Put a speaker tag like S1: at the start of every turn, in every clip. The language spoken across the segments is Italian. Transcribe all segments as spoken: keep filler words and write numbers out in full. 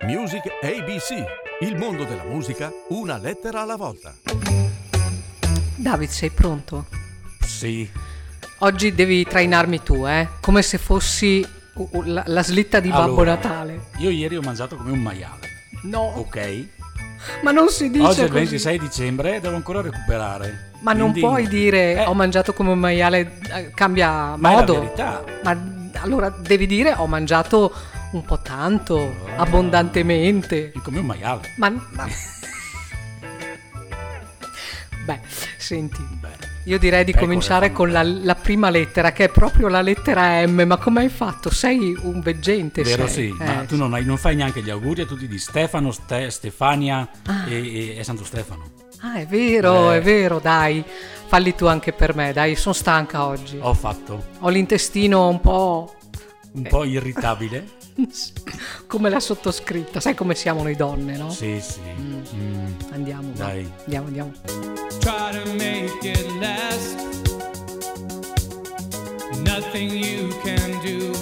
S1: Music A B C, il mondo della musica una lettera alla volta.
S2: David, sei pronto?
S3: Sì.
S2: Oggi devi trainarmi tu, eh? Come se fossi uh, uh, la, la slitta di Babbo
S3: Allora,
S2: Natale.
S3: Io ieri ho mangiato come un maiale.
S2: No,
S3: Ok?
S2: ma non si dice
S3: Oggi è il
S2: così.
S3: ventisei dicembre e devo ancora recuperare.
S2: Ma non
S3: Quindi-
S2: puoi dire
S3: Eh,
S2: ho mangiato come un maiale, eh, cambia
S3: ma è la
S2: modo.
S3: verità.
S2: Ma allora devi dire ho mangiato un po' tanto,
S3: Oh.
S2: abbondantemente.
S3: Come un maiale.
S2: Ma, ma... Beh, senti,
S3: Beh,
S2: io direi di
S3: Pecore
S2: cominciare
S3: fanno
S2: con la, la prima lettera, che è proprio la lettera M. Ma come hai fatto? Sei un veggente,
S3: vero
S2: sei.
S3: sì,
S2: Eh,
S3: ma tu non, hai, non fai neanche gli auguri a tutti di Stefano, Ste- Stefania
S2: Ah.
S3: e, e- e Santo Stefano.
S2: Ah, è vero,
S3: Eh.
S2: è vero, dai. Falli tu anche per me, dai, sono stanca oggi.
S3: Ho fatto
S2: Ho l'intestino un po'
S3: un po' irritabile.
S2: come la sottoscritta. Sai come siamo noi donne, no?
S3: Sì, sì. Mm,
S2: Andiamo, va.
S3: Dai.
S2: Andiamo, andiamo.
S4: Try to make it last. Nothing you can do.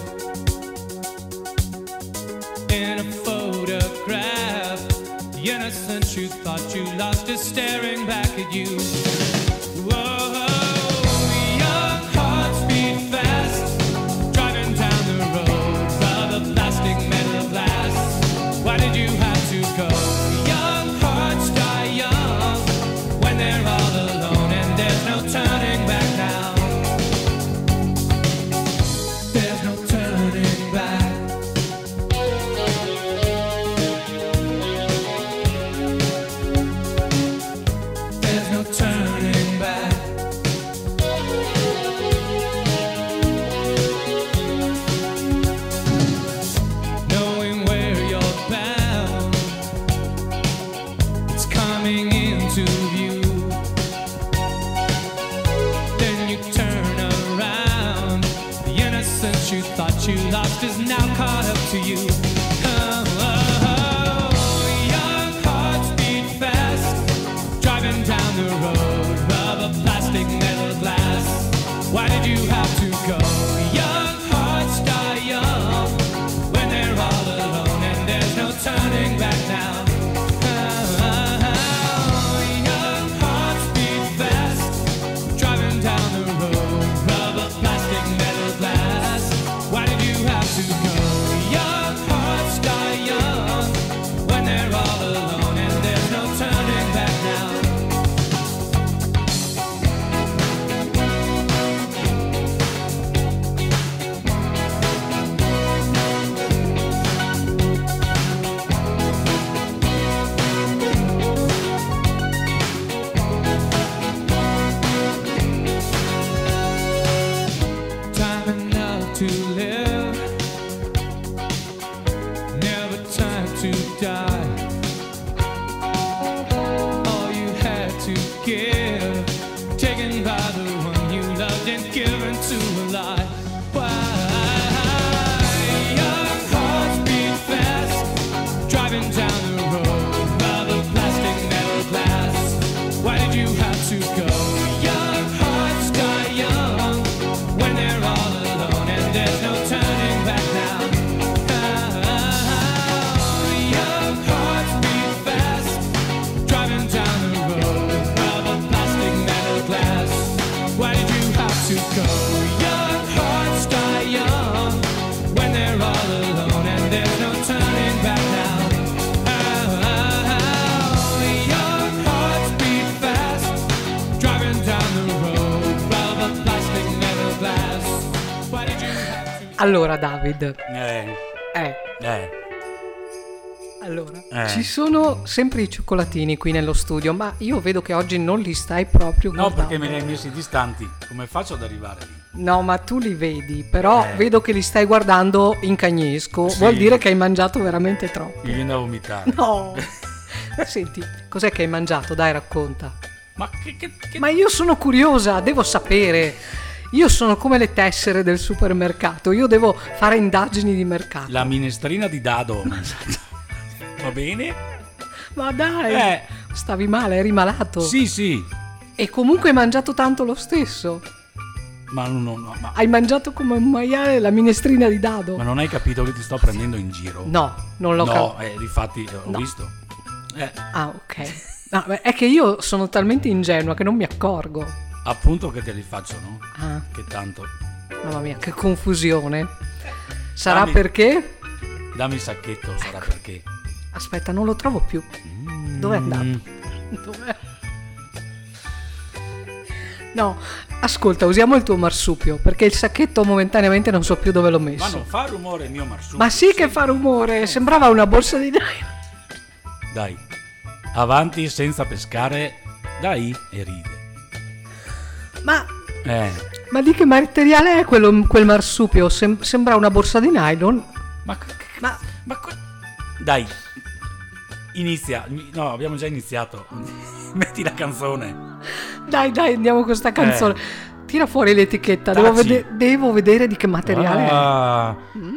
S4: In a photograph, the innocence you thought you lost is staring back at you. Whoa, young hearts beat fast, driving down the road, rubber, plastic, metal, glass. Why did you have to go? Young hearts die young when they're all alone and there's no turning back now. There's no turning back. There's no turning back. Knowing where you're bound, it's coming into view. Then you turn around, the innocence you thought you lost is now caught up to you. Oh, oh, oh, young hearts beat fast, driving down the road, rubber, plastic, metal, glass. Why did you have to go? Young hearts die young when they're all alone and there's no turning back now. Oh, young hearts beat fast, driving down the road, rubber, plastic, metal, glass. Why did you have to go? Young hearts die young when they're all alone and there's no turning back now. Time enough to live, never time to die. All you had to give, taken by the one you loved and given to a lie. Why? Young hearts beat fast, driving down the road, rubber, plastic, metal, glass. Why did you have to go? Young hearts die young when they're all alone and there's no turning back now. Oh, young hearts beat fast, driving down the road, rubber, plastic, metal, glass. Why did you have to go? Young hearts die young when they're all alone and there's no turning back now. Oh, young hearts beat fast, driving down the road, rubber, plastic, metal, glass. Why did you have to?
S2: Allora, David,
S3: Eh,
S2: eh,
S3: eh.
S2: allora,
S3: Eh.
S2: ci sono sempre i cioccolatini qui nello studio, ma io vedo che oggi non li stai proprio
S3: No,
S2: guardando.
S3: perché me li hai messi distanti. Come faccio ad arrivare lì?
S2: No, ma tu li vedi, però
S3: Eh.
S2: vedo che li stai guardando in cagnesco.
S3: Sì.
S2: Vuol dire che hai mangiato veramente troppo.
S3: Mi viene da vomitare.
S2: No. Senti, cos'è che hai mangiato? Dai, racconta.
S3: Ma che, che, che...
S2: Ma io sono curiosa, devo sapere. Io sono come le tessere del supermercato, io devo fare indagini di mercato.
S3: La minestrina di dado ho mangiato. Va bene?
S2: Ma dai,
S3: Eh.
S2: stavi male, eri malato.
S3: Sì, sì.
S2: E comunque hai mangiato tanto lo stesso.
S3: Ma, no, no, ma,
S2: Hai mangiato come un maiale la minestrina di dado?
S3: ma non hai capito che ti sto prendendo in giro?
S2: No, non l'ho
S3: No,
S2: capito.
S3: eh, difatti ho
S2: No.
S3: visto. Eh,
S2: Ah, ok. No, beh, è che io sono talmente ingenua che non mi accorgo.
S3: appunto che te li faccio, no?
S2: Ah,
S3: Che tanto.
S2: mamma mia, che confusione. Sarà
S3: Dammi-
S2: perché?
S3: Dammi il sacchetto, sarà perché.
S2: Aspetta, non lo trovo più. Dov'è andato?
S3: Mm.
S2: Dov'è? No, ascolta, usiamo il tuo marsupio, perché il sacchetto momentaneamente non so più dove l'ho
S3: Ma
S2: messo.
S3: non fa rumore il mio marsupio.
S2: Ma sì che fa rumore, sembrava una borsa di nylon.
S3: Dai, avanti senza pescare. Dai, e ride.
S2: Ma,
S3: Eh,
S2: ma di che materiale è quello, quel marsupio? Sem- sembra una borsa di nylon.
S3: ma...
S2: Ma
S3: ma co- Dai, inizia. No, abbiamo già iniziato. Metti la canzone.
S2: dai, dai, andiamo con questa canzone.
S3: Eh.
S2: Tira fuori l'etichetta, devo,
S3: Taci.
S2: vede- devo vedere di che materiale è.
S3: Ah.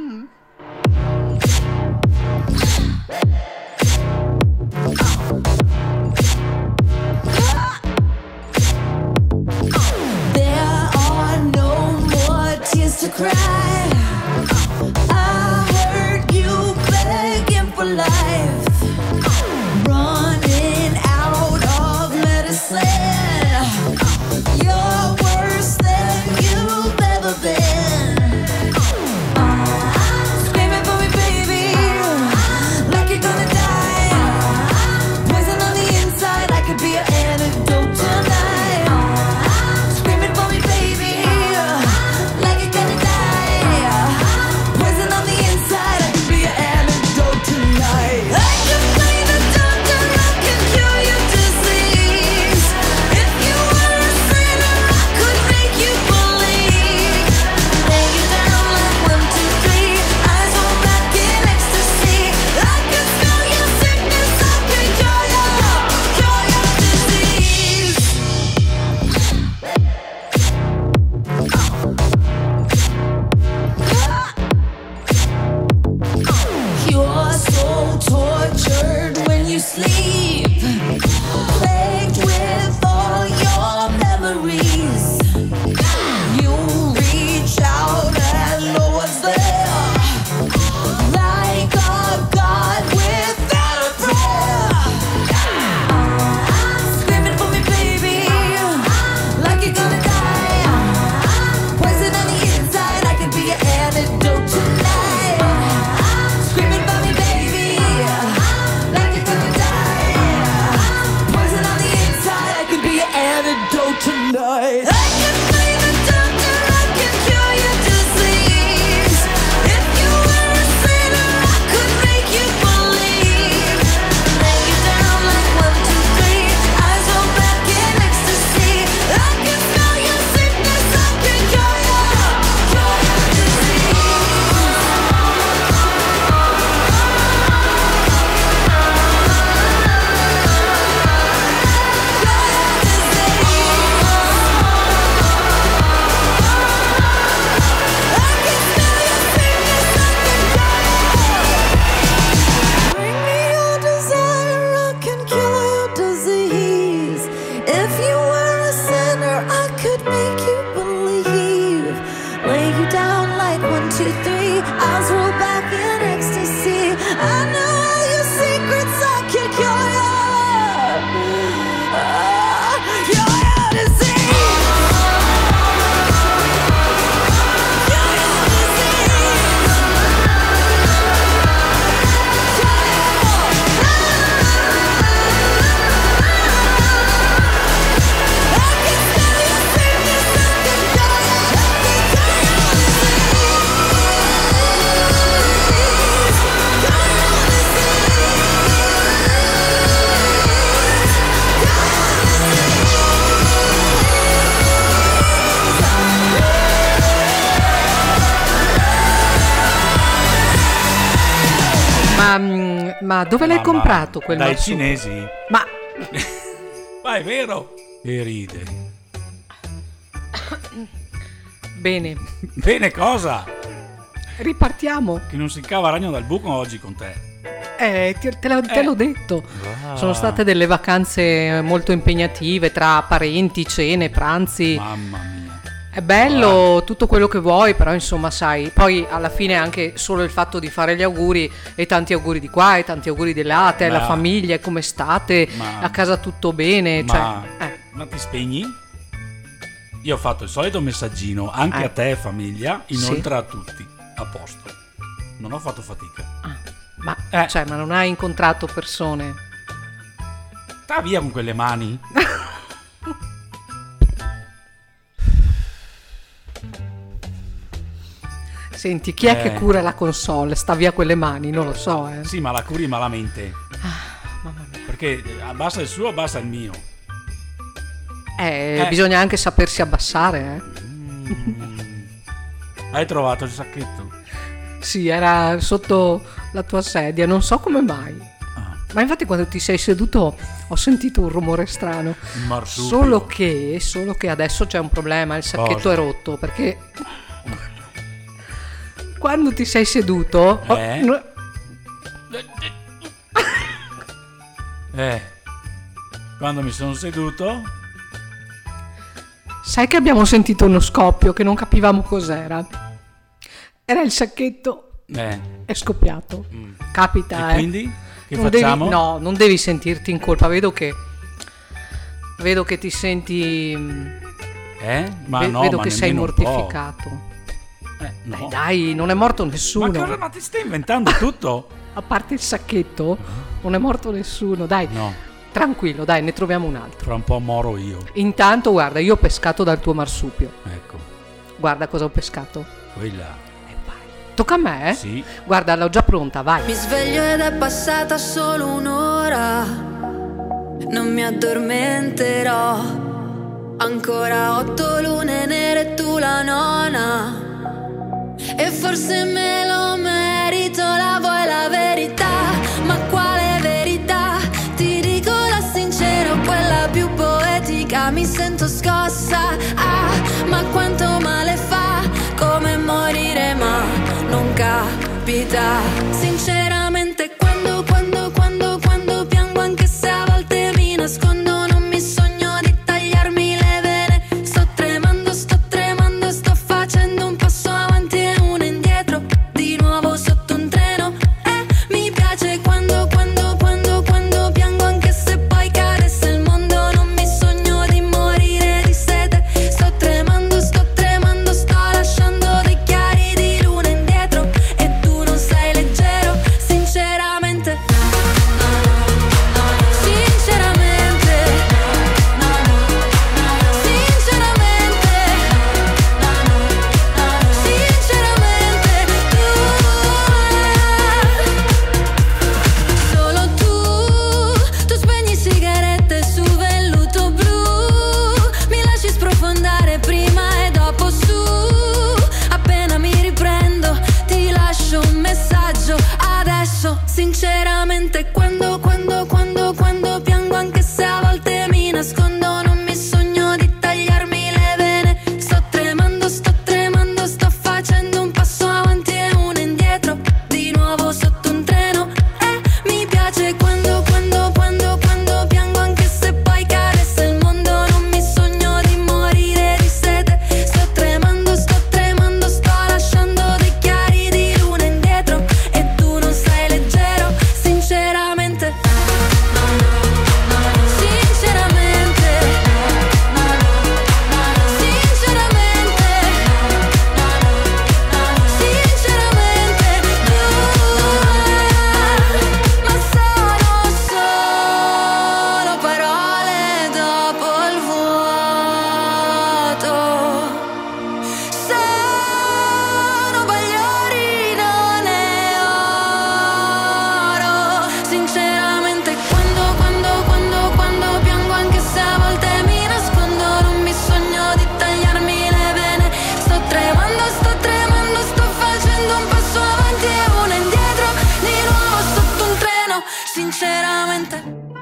S5: There are no more tears to cry. I heard you begging for life, running out of medicine. You're worse than you've ever been. Screaming for me, baby, like you're gonna die. Poison on the inside, I could be your antidote tonight. Screaming for me, baby, like you're gonna die. Poison on the inside, I could be your antidote tonight. I could play the doctor, I can cure your disease. If you were a sinner, I could make you believe. Lay you down like one, two, three, eyes roll back in ecstasy. I could smell your sickness, I could cure your, cure your disease. You're so tortured when you sleep, plagued with all your memories. You reach out and no one's there, like a god without a prayer. Screaming for me, baby, like you're gonna die. Poison on the inside, I could be your antidote tonight. Screaming for me, baby, like you're gonna die. Poison on the inside, I could be your antidote tonight. I can play the doctor, I can cure your disease. If you were a sinner, I could make you believe. Lay you down like one, two, three, eyes roll back in ecstasy. I can smell your sickness, I can cure your, cure your disease. Bring me your desire, I can cure your disease. If you were a sinner, I could make you believe. Lay you down like one, two, three, eyes roll back in ecstasy. I know all your secrets, I can cure your, uh, cure your disease. Cure your disease.
S2: Ma, mm, ma dove l'hai
S3: Ma-
S2: comprato
S3: ma
S2: quel
S3: Dai
S2: marsupio?
S3: cinesi?
S2: Ma
S3: Ma è vero? E ride.
S2: bene,
S3: Bene cosa?
S2: ripartiamo.
S3: Che non si cava ragno dal buco oggi con te.
S2: Eh, ti- te, l'ho- te
S3: Eh.
S2: l'ho detto.
S3: Ah.
S2: Sono state delle vacanze molto impegnative tra parenti, cene, pranzi.
S3: Mamma mia.
S2: È bello tutto quello che vuoi, però insomma sai, poi alla fine anche solo il fatto di fare gli auguri, e tanti auguri di qua e tanti auguri di là, a te,
S3: Ma-
S2: la famiglia, come state,
S3: Ma-
S2: a casa tutto bene,
S3: Ma,
S2: cioè, eh,
S3: ma ti spegni? Io ho fatto il solito messaggino anche
S2: Eh.
S3: a te e famiglia,
S2: Sì.
S3: inoltre a tutti, a posto. Non ho fatto fatica.
S2: ma,
S3: Eh.
S2: cioè, ma non hai incontrato persone?
S3: Sta via con quelle mani.
S2: Senti, chi è
S3: Eh.
S2: che cura la console? Sta via quelle mani, non lo so, eh.
S3: Sì, ma la curi malamente.
S2: Mamma mia.
S3: Perché abbassa il suo, abbassa il mio.
S2: Eh,
S3: Eh.
S2: bisogna anche sapersi abbassare, eh.
S3: Mm. Hai trovato il sacchetto?
S2: Sì, era sotto la tua sedia, non so come mai.
S3: Ah,
S2: Ma infatti quando ti sei seduto ho sentito un rumore strano.
S3: il marsupio.
S2: Solo che, solo che adesso c'è un problema, il sacchetto
S3: Cosa?
S2: è rotto, perché quando ti sei seduto... oh,
S3: Eh?
S2: no-
S3: Eh. Quando mi sono seduto...
S2: sai che abbiamo sentito uno scoppio che non capivamo cos'era. Era il sacchetto,
S3: Eh.
S2: è scoppiato.
S3: Mm.
S2: Capita,
S3: E
S2: eh.
S3: quindi? Che
S2: Non
S3: facciamo?
S2: devi, no, non devi sentirti in colpa, vedo che... Vedo che ti senti...
S3: Eh? Ma
S2: ve-
S3: no,
S2: vedo
S3: ma
S2: che sei
S3: nemmeno un po'.
S2: mortificato.
S3: Eh, no.
S2: Dai, dai, non è morto nessuno.
S3: Ma, cosa, ma ti stai inventando tutto?
S2: A parte il sacchetto, non è morto nessuno. Dai,
S3: No,
S2: tranquillo, dai, ne troviamo un altro.
S3: fra un po' moro io.
S2: Intanto, guarda, io ho pescato dal tuo marsupio.
S3: Ecco,
S2: Guarda cosa ho pescato.
S3: quella.
S2: E vai. Tocca a me, eh?
S3: Sì.
S2: Guarda, l'ho già pronta, vai.
S5: Mi sveglio ed è passata solo un'ora. Non mi addormenterò. Ancora otto lune nere e tu la nona. E forse me lo merito, la vuoi la verità? Ma quale verità? Ti dico la sincera, quella più poetica. Mi sento scossa, ah, ma quanto male fa. Come morire ma non capita. Sinceramente quando, quando, quando, quando piango, anche se a volte mi nascondo, non mi sogno di tagliarmi le vene. Sto tremando, sto tremando, sto facendo un passo avanti e uno indietro, di nuovo sotto un treno. E mi piace quando, quando, quando, quando piango, anche se poi cadesse il mondo, non mi sogno di morire di sete. Sto tremando, sto tremando, sto lasciando dei chiari di luna indietro, e tu non sei leggero. Sinceramente, sinceramente, sinceramente, sinceramente, tu, solo tu, tu spegni sigarette su velluto blu, mi lasci sprofondare prima e dopo su. Appena mi riprendo ti lascio un messaggio adesso. Sinceramente quando, quando, quando, quando piango, anche se a volte mi nascondo, non mi sogno di tagliarmi le vene. Sto tremando, sto tremando, sto facendo un passo avanti e uno indietro, di nuovo sotto un treno. E mi piace quando, quando, quando, quando piango, anche se poi cadesse il mondo, non mi sogno di morire di sete. Sto tremando, sto tremando, sto lasciando dei chiari di luna indietro, e tu non sei leggero. Sinceramente, sinceramente, sinceramente, sinceramente, tu, ma sono solo parole dopo il vuoto. Sono bagliori, non è oro. Sinceramente quando, quando, quando, quando piango, anche se a volte mi nascondo, non mi sogno di tagliarmi le vene. Sto tremando, sto tremando, sto facendo un passo avanti e uno indietro, di nuovo sotto un treno. Sinceramente.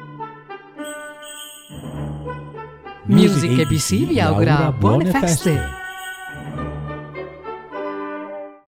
S2: Music A B C vi augura buone feste.